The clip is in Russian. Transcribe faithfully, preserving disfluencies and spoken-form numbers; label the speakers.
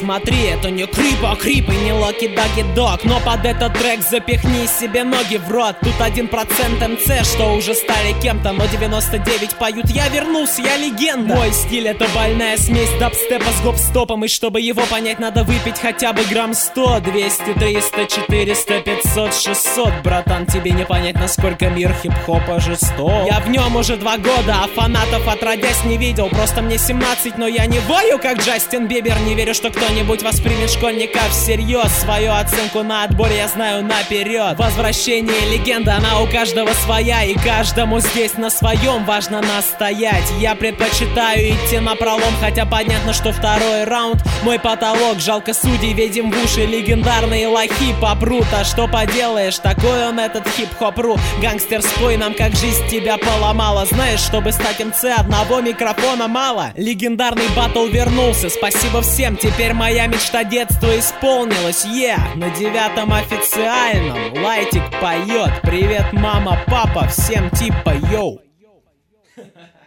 Speaker 1: смотри, это не крип, а крип и не локи-даги-дог. Но под этот трек запихни себе ноги в рот. Тут один процент эм цэ, что уже стали кем-то, но девяносто девять поют: я вернулся, я легенда. Мой стиль — это больная смесь дабстепа с гоп-стопом, и чтобы его понять, надо выпить хотя бы грамм сто. Двести, триста, четыреста, пятьсот, шестьсот. Братан, тебе не понять, насколько мир хип-хопа жесток. Я в нем уже два года, а фанатов отродясь не видел. Просто мне семнадцать, но я не вою, как Джастин Бибер. Не верю, что кто-нибудь воспримет школьника всерьез. Свою оценку на отборе я знаю наперед. Возвращение легенды, она у каждого своя, и каждому здесь на своем важно настоять. Я предпочитаю идти напролом, хотя понятно, что второй раунд мой потолок. Жалко судей, видим в уши легендарные лохи попрут. А что поделаешь, такой он этот хип-хоп-ру. Гангстер, спой нам, как жизнь тебя поломала. Знаешь, чтобы стать эм цэ, одного микрофона мало. Легендарный батл вернулся, спасибо всем. Теперь моя мечта детства исполнилась. Yeah. На девятом официальном Лайтик поет: привет, мама, папа, всем типа йоу.